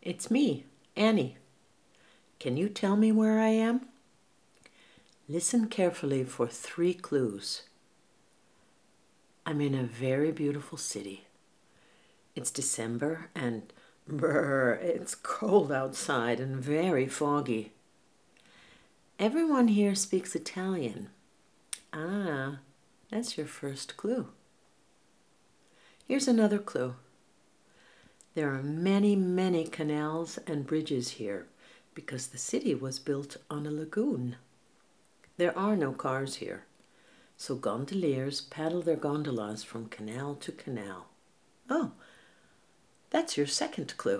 It's me, Annie. Can you tell me where I am? Listen carefully for 3 clues. I'm in a very beautiful city. It's December and it's cold outside and very foggy. Everyone here speaks Italian. Ah, that's your first clue. Here's another clue. There are many, many canals and bridges here because the city was built on a lagoon. There are no cars here, so gondoliers paddle their gondolas from canal to canal. Oh, that's your second clue.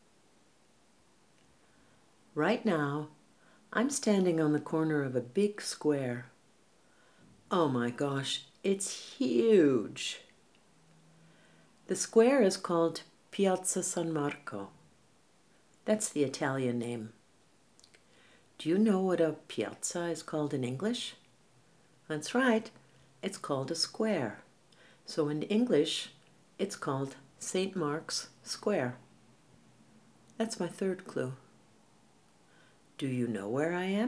Right now, I'm standing on the corner of a big square. Oh my gosh, it's huge. The square is called Piazza San Marco. That's the Italian name. Do you know what a piazza is called in English? That's right, it's called a square. So in English, it's called St. Mark's Square. That's my third clue. Do you know where I am?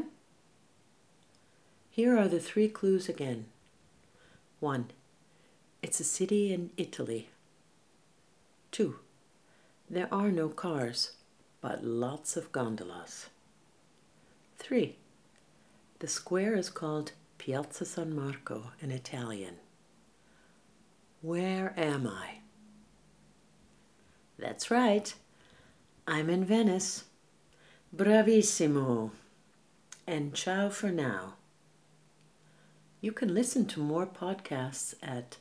Here are the 3 clues again. 1. It's a city in Italy. 2. There are no cars, but lots of gondolas. 3. The square is called Piazza San Marco in Italian. Where am I? That's right. I'm in Venice. Bravissimo. And ciao for now. You can listen to more podcasts at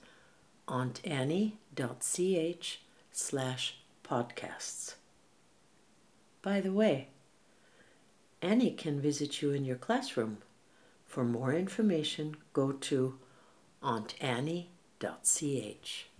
auntannie.ch/podcasts. By the way, Annie can visit you in your classroom. For more information, go to auntannie.ch.